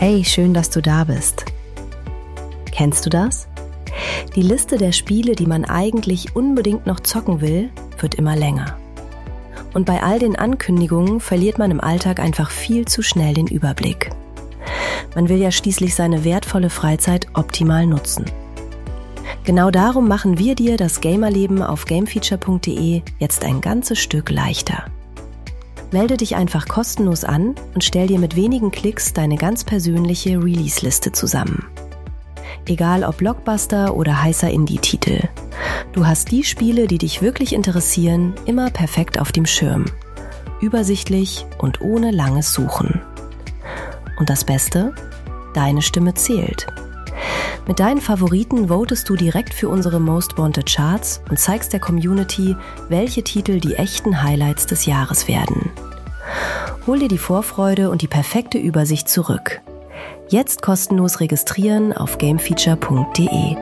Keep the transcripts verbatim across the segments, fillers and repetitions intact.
Hey, schön, dass du da bist. Kennst du das? Die Liste der Spiele, die man eigentlich unbedingt noch zocken will, wird immer länger. Und bei all den Ankündigungen verliert man im Alltag einfach viel zu schnell den Überblick. Man will ja schließlich seine wertvolle Freizeit optimal nutzen. Genau darum machen wir dir das Gamerleben auf gamefeature punkt de jetzt ein ganzes Stück leichter. Melde dich einfach kostenlos an und stell dir mit wenigen Klicks deine ganz persönliche Release-Liste zusammen. Egal ob Blockbuster oder heißer Indie-Titel. Du hast die Spiele, die dich wirklich interessieren, immer perfekt auf dem Schirm. Übersichtlich und ohne langes Suchen. Und das Beste? Deine Stimme zählt. Mit deinen Favoriten votest du direkt für unsere Most Wanted Charts und zeigst der Community, welche Titel die echten Highlights des Jahres werden. Hol dir die Vorfreude und die perfekte Übersicht zurück. Jetzt kostenlos registrieren auf gamefeature punkt de.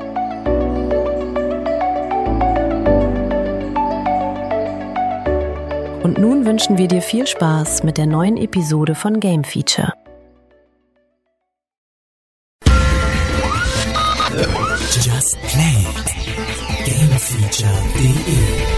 Und nun wünschen wir dir viel Spaß mit der neuen Episode von Game Feature. Just Play it. gamefeature punkt de.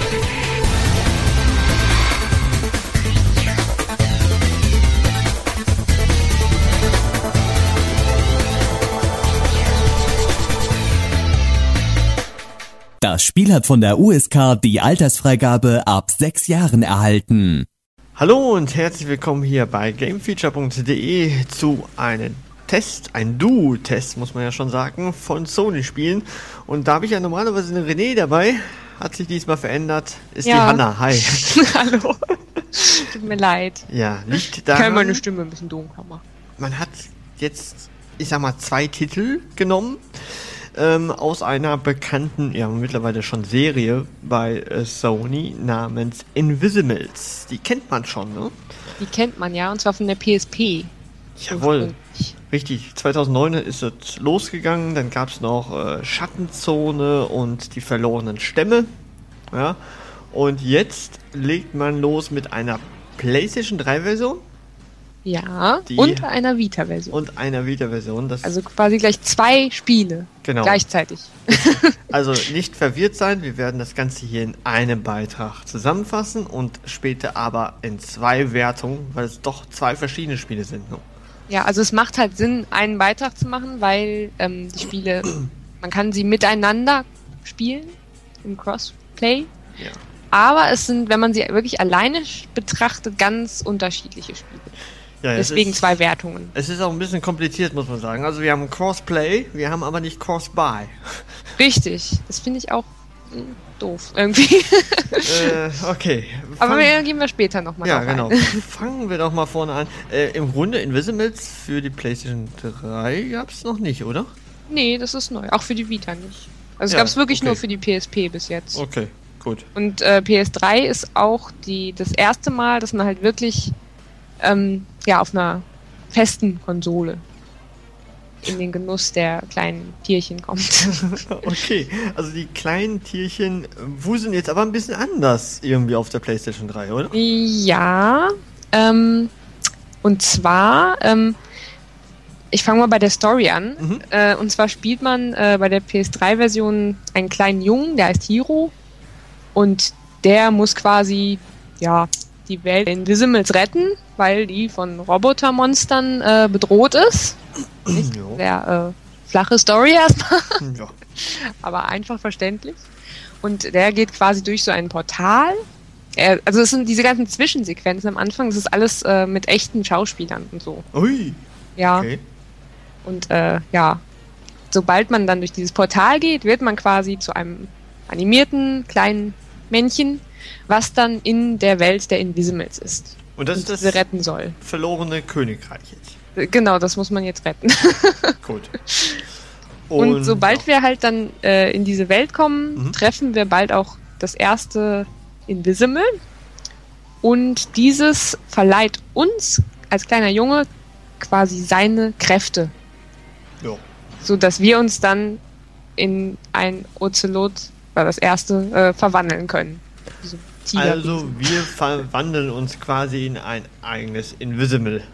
Das Spiel hat von der U S K die Altersfreigabe ab sechs Jahren erhalten. Hallo und herzlich willkommen hier bei gamefeature punkt de zu einem Test, ein Duo-Test, muss man ja schon sagen, von Sony-Spielen. Und da habe ich ja normalerweise eine René dabei. Hat sich diesmal verändert. Ist ja. Die Hanna. Hi. Hallo. Tut mir leid. Ja, nicht Ich daran. kann meine Stimme ein bisschen dunkler machen. Man hat jetzt, ich sag mal, zwei Titel genommen. Ähm, aus einer bekannten, ja mittlerweile schon Serie bei äh, Sony namens Invisimals. Die kennt man schon, ne? Die kennt man ja, und zwar von der P S P. Jawohl, richtig. zweitausendneun ist es losgegangen, dann gab es noch äh, Schattenzone und die verlorenen Stämme. Ja. Und jetzt legt man los mit einer PlayStation drei Version. Ja, Die und einer Vita-Version. Und einer Vita-Version. Das Also quasi gleich zwei Spiele genau. gleichzeitig. Also nicht verwirrt sein, wir werden das Ganze hier in einem Beitrag zusammenfassen und später aber in zwei Wertungen, weil es doch zwei verschiedene Spiele sind. Ne? Ja, also es macht halt Sinn, einen Beitrag zu machen, weil ähm, die Spiele, man kann sie miteinander spielen, im Crossplay. Ja. Aber es sind, wenn man sie wirklich alleine betrachtet, ganz unterschiedliche Spiele. Ja, Deswegen ist, zwei Wertungen. Es ist auch ein bisschen kompliziert, muss man sagen. Also wir haben Crossplay, wir haben aber nicht Crossbuy. Richtig, das finde ich auch mh, doof irgendwie. äh, okay. Fang, aber wir gehen wir später nochmal Ja, drauf genau. ein. Fangen wir doch mal vorne an. Äh, Im Grunde Invisimals für die PlayStation drei gab es noch nicht, oder? Nee, das ist neu. Auch für die Vita nicht. Also es Ja, gab es wirklich okay. nur für die P S P bis jetzt. Okay, gut. Und äh, P S drei ist auch die das erste Mal, dass man halt wirklich ähm, ja auf einer festen Konsole in den Genuss der kleinen Tierchen kommt. Okay, also die kleinen Tierchen wuseln jetzt aber ein bisschen anders irgendwie auf der PlayStation drei, oder? Ja, ähm, und zwar, ähm, ich fange mal bei der Story an. Mhm. Äh, und zwar spielt man äh, bei der P S drei Version einen kleinen Jungen, der heißt Hiro. Und der muss quasi, ja, die Welt in Invisimals retten, weil die von Robotermonstern äh, bedroht ist. Nicht? Sehr äh, flache Story erstmal, Ja. aber einfach verständlich. Und der geht quasi durch so ein Portal. Er, also es sind diese ganzen Zwischensequenzen am Anfang, das ist alles äh, mit echten Schauspielern und so. Ui. Ja. Okay. Und äh, ja, sobald man dann durch dieses Portal geht, wird man quasi zu einem animierten kleinen Männchen, was dann in der Welt der Invisimals ist. Und das und ist das diese retten soll. verlorene Königreich jetzt. Genau, das muss man jetzt retten. Gut. Und, und sobald ja. wir halt dann äh, in diese Welt kommen, Mhm. treffen wir bald auch das erste Invisimal. Und dieses verleiht uns als kleiner Junge quasi seine Kräfte. Ja. So dass wir uns dann in ein Ocelot, war das erste, äh, verwandeln können. So Tiger Also wir verwandeln uns quasi in ein eigenes Invisimal.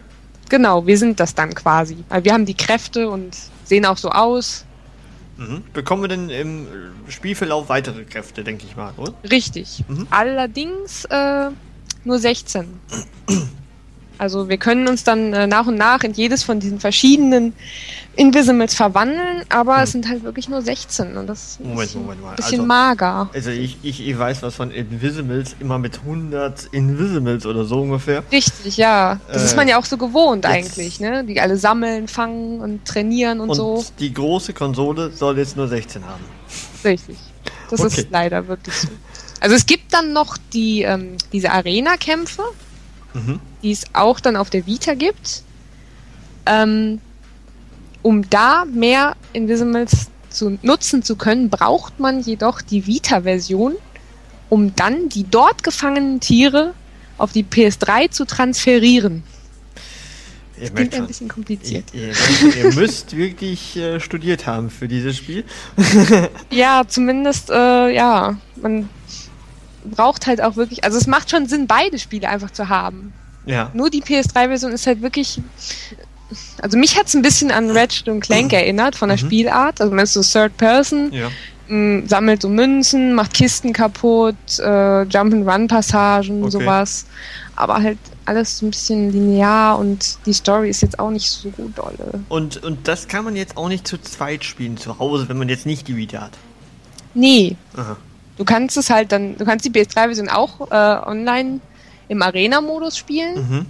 Genau, wir sind das dann quasi. Weil wir haben die Kräfte und sehen auch so aus. Mhm. Bekommen wir denn im Spielverlauf weitere Kräfte, denke ich mal, oder? Richtig. Mhm. Allerdings äh, nur sechzehn. Also wir können uns dann äh, nach und nach in jedes von diesen verschiedenen Invisimals verwandeln, aber Mhm. es sind halt wirklich nur sechzehn und das ist ein Moment, bisschen, Moment mal. bisschen Also- mager. Also ich, ich, ich weiß was von Invisimals, immer mit hundert Invisimals oder so ungefähr. Richtig, ja. Das Äh, ist man ja auch so gewohnt jetzt- eigentlich, ne? Die alle sammeln, fangen und trainieren und, Und so. die große Konsole soll jetzt nur sechzehn haben. Richtig. Das Okay. ist leider wirklich so. Also es gibt dann noch die ähm, diese Arena-Kämpfe, Mhm. die es auch dann auf der Vita gibt. Ähm, um da mehr Invisimals zu nutzen zu können, braucht man jedoch die Vita-Version, um dann die dort gefangenen Tiere auf die P S drei zu transferieren. Ihr Klingt merkt ein schon. bisschen Ihr, kompliziert. ihr, merkt, ihr müsst wirklich äh, studiert haben für dieses Spiel. Ja, zumindest, äh, ja, man braucht halt auch wirklich, also es macht schon Sinn, beide Spiele einfach zu haben. Ja. Nur die P S drei Version ist halt wirklich, also mich hat es ein bisschen an Ratchet und Clank erinnert, von der Mhm. Spielart. Also man ist so Third Person, Ja. mh, sammelt so Münzen, macht Kisten kaputt, äh, Jump-and-Run-Passagen, Okay. sowas. Aber halt alles so ein bisschen linear und die Story ist jetzt auch nicht so dolle. Und, und das kann man jetzt auch nicht zu zweit spielen zu Hause, wenn man jetzt nicht die Vita hat. Nee, Aha. du kannst es halt dann, du kannst die P S drei Version auch äh, online im Arena-Modus spielen, Mhm.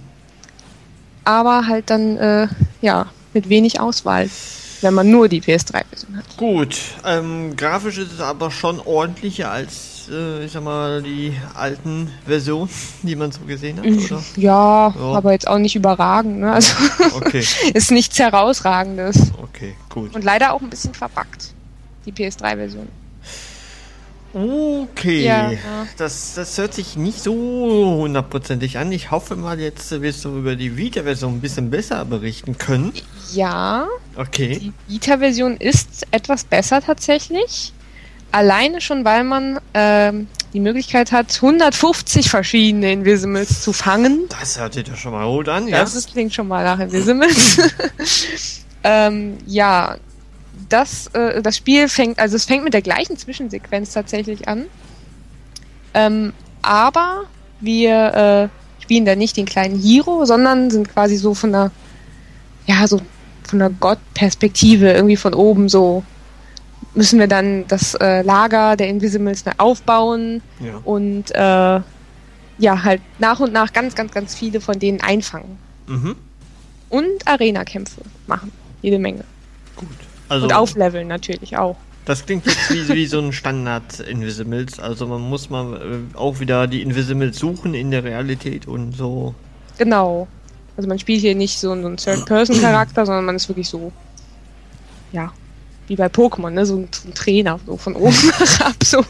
aber halt dann, äh, ja, mit wenig Auswahl, wenn man nur die P S drei Version hat. Gut, ähm, grafisch ist es aber schon ordentlicher als, äh, ich sag mal, die alten Versionen, die man so gesehen hat, oder? Ja, Ja. aber jetzt auch nicht überragend, ne? Also Okay, ist nichts Herausragendes. okay, gut. Und leider auch ein bisschen verbuggt, die P S drei Version. Okay, Ja, ja. Das, das hört sich nicht so hundertprozentig an. Ich hoffe mal, jetzt wirst du über die Vita-Version ein bisschen besser berichten können. Ja, Okay. die Vita-Version ist etwas besser tatsächlich. Alleine schon, weil man ähm, die Möglichkeit hat, hundertfünfzig verschiedene Invisimals zu fangen. Das hört sich doch schon mal gut an, ja? Das ist, klingt schon mal nach Invisimals. ähm, ja, das, äh, das Spiel fängt, also es fängt mit der gleichen Zwischensequenz tatsächlich an. Ähm, aber wir äh, spielen da nicht den kleinen Hero, sondern sind quasi so von der, ja, so von der Gott-Perspektive, irgendwie von oben so, müssen wir dann das äh, Lager der Invisimals neu aufbauen Ja. und äh, ja, halt nach und nach ganz, ganz, ganz viele von denen einfangen. Mhm. Und Arena-Kämpfe machen. Jede Menge. Gut. Also, Und aufleveln natürlich auch. das klingt jetzt wie, wie so ein Standard-Invisimals. Also man muss mal äh, auch wieder die Invisimals suchen in der Realität und so. Genau. Also man spielt hier nicht so einen Third-Person-Charakter, sondern man ist wirklich so, ja, wie bei Pokémon, ne? So ein, so ein Trainer, so von oben herab. So.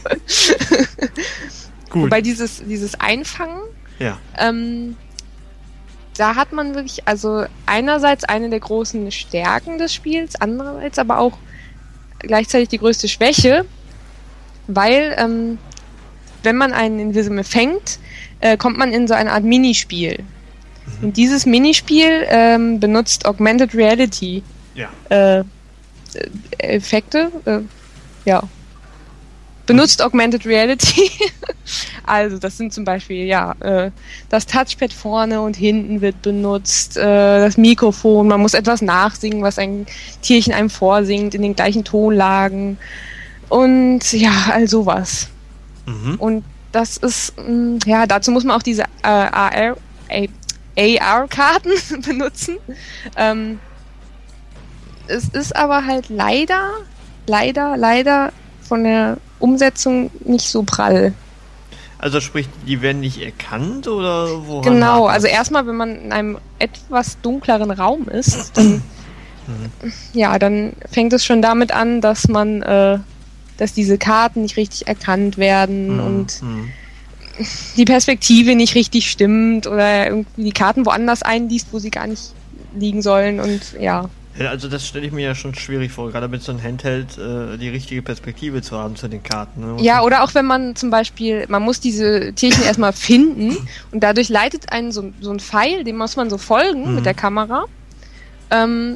Gut. Wobei dieses, dieses Einfangen, Ja. ähm, da hat man wirklich, also einerseits eine der großen Stärken des Spiels, andererseits aber auch gleichzeitig die größte Schwäche, weil ähm, wenn man einen Invisible fängt, äh, kommt man in so eine Art Minispiel. Mhm. Und dieses Minispiel ähm, benutzt Augmented Reality Ja. äh, Effekte, äh, ja. Benutzt Augmented Reality. Also das sind zum Beispiel, ja, äh, das Touchpad vorne und hinten wird benutzt, äh, das Mikrofon, man muss etwas nachsingen, was ein Tierchen einem vorsingt, in den gleichen Tonlagen und ja, all sowas. Mhm. Und das ist, mh, ja, dazu muss man auch diese äh, A R, A R-Karten benutzen. Ähm, es ist aber halt leider, leider, leider von der Umsetzung nicht so prall. Also sprich, die werden nicht erkannt oder woran? Genau, hakt also das? erstmal, wenn man in einem etwas dunkleren Raum ist, dann, ja, dann fängt es schon damit an, dass man, äh, dass diese Karten nicht richtig erkannt werden Mhm. und Mhm. die Perspektive nicht richtig stimmt oder irgendwie die Karten woanders einliest, wo sie gar nicht liegen sollen und ja. Ja, also das stelle ich mir ja schon schwierig vor, gerade mit so einem Handheld äh, die richtige Perspektive zu haben zu den Karten. Ne? Ja, oder auch wenn man zum Beispiel, man muss diese Tierchen erstmal finden und dadurch leitet einen so, so ein Pfeil, dem muss man so folgen Mhm. mit der Kamera. Ähm,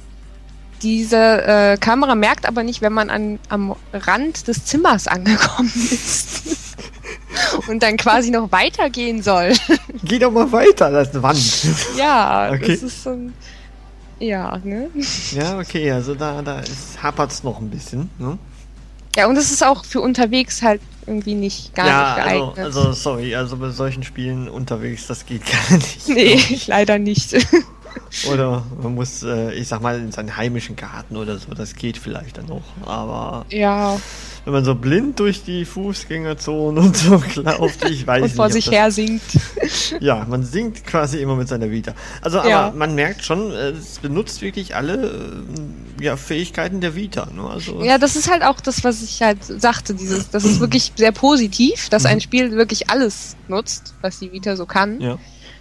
diese äh, Kamera merkt aber nicht, wenn man an, am Rand des Zimmers angekommen ist und dann quasi noch weitergehen soll. Geh doch mal weiter, das ist eine Wand. Ja, Okay. das ist so ein... Ja, ne? Ja, okay, also da, da hapert es noch ein bisschen. Ne? Ja, und es ist auch für unterwegs halt irgendwie nicht gar ja, nicht also, geeignet. also sorry, also bei solchen Spielen unterwegs, das geht gar nicht. nee, leider nicht. Oder man muss, äh, ich sag mal, in seinen heimischen Garten oder so, das geht vielleicht dann noch. Aber ja, wenn man so blind durch die Fußgängerzone und so lauft, ich weiß und nicht. vor ob sich das, her singt. Ja, man singt quasi immer mit seiner Vita. Also, aber Ja. man merkt schon, äh, es benutzt wirklich alle äh, ja, Fähigkeiten der Vita. Ne? Also, Ja, das ist halt auch das, was ich halt sagte. Dieses, das ist wirklich sehr positiv, dass ein Spiel wirklich alles nutzt, was die Vita so kann. ja.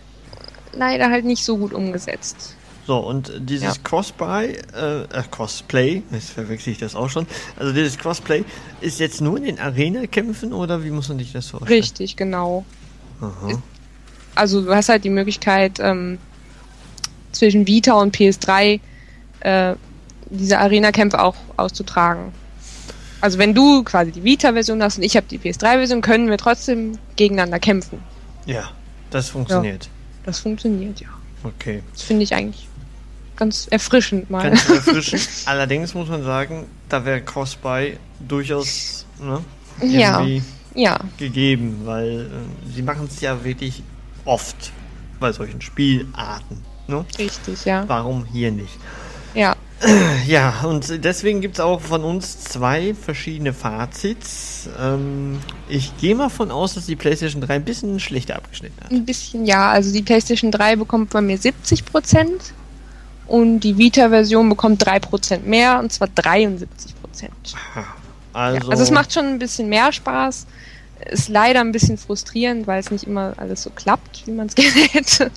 Leider halt nicht so gut umgesetzt. So, und dieses Ja. Crossplay, äh, äh, Crossplay, jetzt verwechsel ich das auch schon, also dieses Crossplay ist jetzt nur in den Arena-Kämpfen oder wie muss man sich das vorstellen? Richtig, genau. Aha. Also du hast halt die Möglichkeit, ähm, zwischen Vita und P S drei äh, diese Arena-Kämpfe auch auszutragen. Also wenn du quasi die Vita-Version hast und ich habe die P S drei Version, können wir trotzdem gegeneinander kämpfen. Ja, das funktioniert. Das funktioniert, ja. Okay. Das finde ich eigentlich ganz erfrischend mal. Ganz erfrischend. Allerdings muss man sagen, da wäre Crossplay durchaus ne, Ja. irgendwie Ja, gegeben, weil äh, sie machen es ja wirklich oft bei solchen Spielarten. Ne? richtig, ja. Warum hier nicht? Ja, Ja, und deswegen gibt es auch von uns zwei verschiedene Fazits. Ähm, ich gehe mal von aus, dass die PlayStation drei ein bisschen schlechter abgeschnitten hat. ein bisschen, ja. Also die PlayStation drei bekommt bei mir siebzig Prozent und die Vita-Version bekommt drei Prozent mehr, und zwar dreiundsiebzig Prozent. Also, Ja, also es macht schon ein bisschen mehr Spaß. Ist leider ein bisschen frustrierend, weil es nicht immer alles so klappt, wie man es gerne hätte.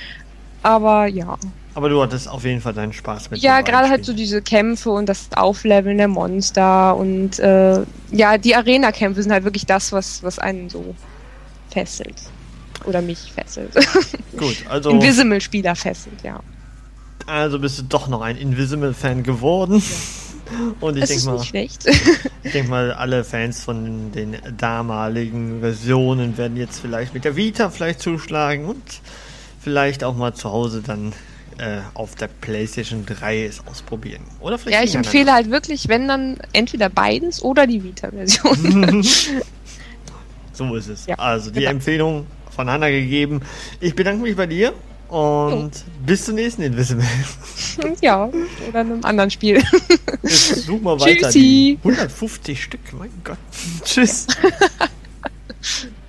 Aber ja. aber du hattest auf jeden Fall deinen Spaß mit Ja, den beiden gerade halt so Spielen. diese Kämpfe und das Aufleveln der Monster und äh, ja, die Arena-Kämpfe sind halt wirklich das, was, was einen so fesselt. Oder mich fesselt. Gut, also, Invisible-Spieler fesselt, ja. also bist du doch noch ein Invisible-Fan geworden. Und ich Es denke ist mal, nicht schlecht. ich denk mal, alle Fans von den damaligen Versionen werden jetzt vielleicht mit der Vita vielleicht zuschlagen und vielleicht auch mal zu Hause dann äh, auf der PlayStation drei es ausprobieren. Oder vielleicht Ja, ich gegeneinander. empfehle halt wirklich, wenn dann entweder beides oder die Vita-Version. So ist es. Ja, Also die genau. Empfehlung von Hanna gegeben. Ich bedanke mich bei dir und bis zum nächsten Invisible. Ja, oder in einem anderen Spiel. Jetzt such mal weiter. Tschüssi. Die hundertfünfzig Stück, mein Gott. Tschüss.